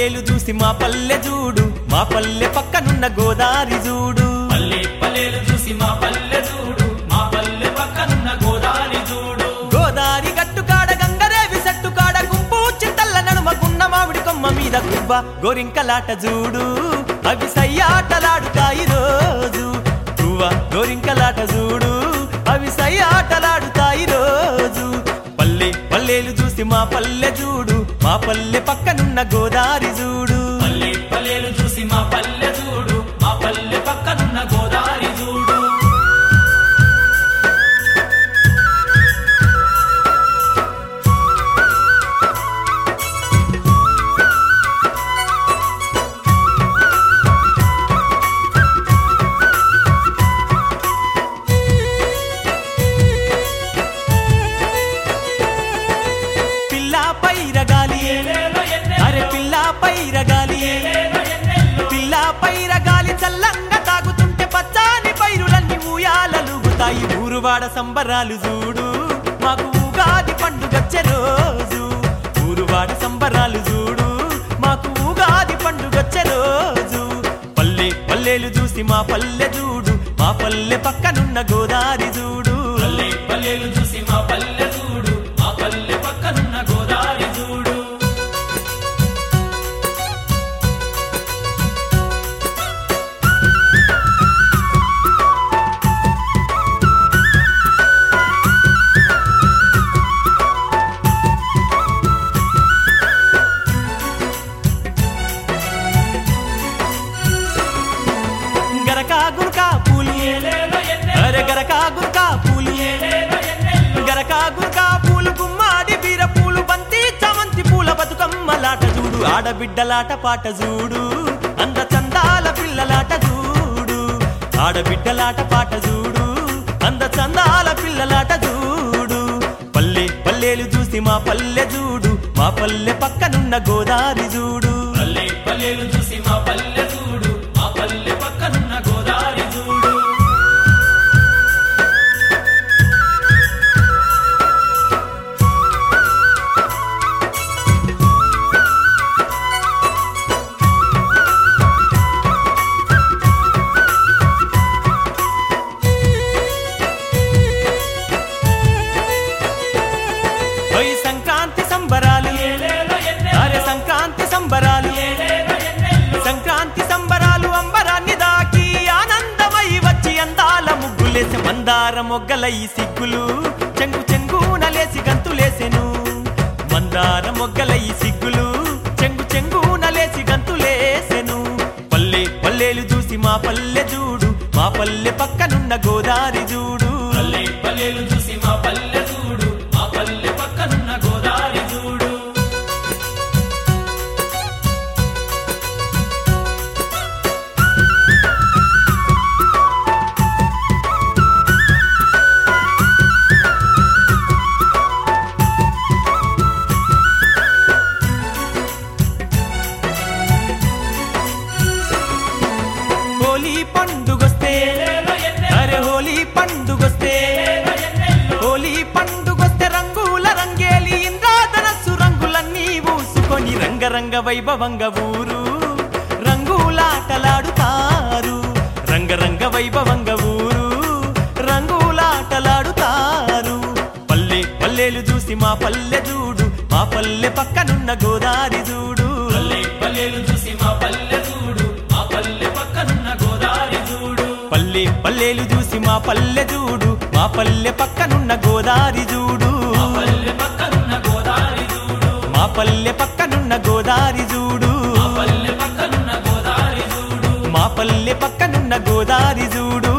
పల్లెలు చూసి మా పల్లె చూడు, మా పల్లె పక్కనున్న గోదారి చూడు. పల్లె పల్లెలు చూసి మా పల్లె చూడు, మా పల్లె పక్కనున్న గోదారి చూడు. గోదారి గట్టు కాడ గంగరేవి సెట్టు కాడ గుంపు చింతల్ల నడుమ గున్న మామిడి కొమ్మ మీద గుబ్బ గోరింకలాట చూడు. అవి సయ్యాటలాడుతాయి రోజు, గువ్వ గోరింకలాట చూడు. అవి సయ్యాటలాడుతాయి రోజు. పల్లె పల్లెలు చూసి మా పల్లె చూడు, మా పల్లె పక్కనున్న గోదారి చూడు. పల్లె పల్లెలు చూసి మా పల్లె చూడు, మా పల్లె పక్కనున్న గోదారి చూడు. పైరగాలి అరే పిల్ల పైరగాలి, పిల్ల పైరగాలి చల్లంగా తాగుతుంటే పచ్చాని పైరులన్నీ ఊయాలలుగుతాయి. ఊరువాడ సంబరాలు చూడు, మాకు ఉగాది పండుగచ్చే రోజు. ఊరువాడ సంబరాలు చూడు, మాకు ఉగాది పండుగచ్చే రోజు. పల్లె పల్లెలు చూసి మా పల్లె చూడు, మా పల్లె పక్కనున్న గోదారి చూడు. పల్లె పల్లెలు చూసి మా పల్లె చూడు, మా పల్లె పక్కనున్న గోదారి చూడు. గరకా గురకా పూలు అరే గరకా గురకా పూలు, గరకా గురకా పూలు గుమ్మాడి బీర పూలు బంతి చామంతి పూల బతుకమ్మలాట చూడు. ఆడబిడ్డలాట పాట చూడు, అంద చందాల పిల్లలాట చూడు. ఆడబిడ్డలాట పాట చూడు, అంద చందాల పిల్లలాట చూడు. పల్లె పల్లెలు చూసి మా పల్లె చూడు, మా పల్లె పక్కనున్న గోదారి చూడు. పల్లె పల్లెలు చూసి మా పల్లె చూడు, మా పల్లె పక్కనున్న గోదారి చూడు. సంక్రాంతి సంబరాలు అరే సంక్రాంతి సంబరాలు, సంక్రాంతి సంబరాలు అంబరాన్ని దాకి ఆనందమై వచ్చి అందాల ముగ్గులేసి మందార మొగ్గలై సిగ్గులు చెంగు చెంగునలేసి గంతులేసెను. మందార మొగ్గలై సిగ్గులు చెంగు చెంగునలేసి గంతులేసెను. పల్లె పల్లెలు చూసి మా పల్లె చూడు, మా పల్లె పక్కనున్న గోదారి చూడు. పల్లె పల్లెలు చూసి మా పల్లె చూడు, మా పల్లె పక్కనున్న గోదారి చూడు. హోలీ పండుగొస్తే అరే హోలీ పండుగొస్తే, హోలీ పండుగొస్తే రంగుల రంగేలి ఇంద్రధనస్సు రంగులన్నీ ఊసుకొని రంగరంగ వైభవంగా ఊరు రంగులాటలాడుతారు. రంగరంగ వైభవంగా ఊరు రంగులాటలాడుతారు. పల్లె పల్లెలు చూసి మా పల్లె చూడు, మా పల్లె పక్కనున్న గోదారి చూడు. పల్లె పల్లెలు చూసి మా పల్లె చూడు, మా పల్లె పక్కనున్న గోదారి చూడు. పల్లె పల్లెలు చూసి మా పల్లె చూడు, మా పల్లె పక్కనున్న గోదారి చూడు. మా పల్లె పక్కనున్న గోదారి చూడు. మా పల్లె పక్కనున్న గోదారి చూడు. మా పల్లె పక్కనున్న గోదారి చూడు. మా పల్లె పక్కనున్న గోదారి చూడు.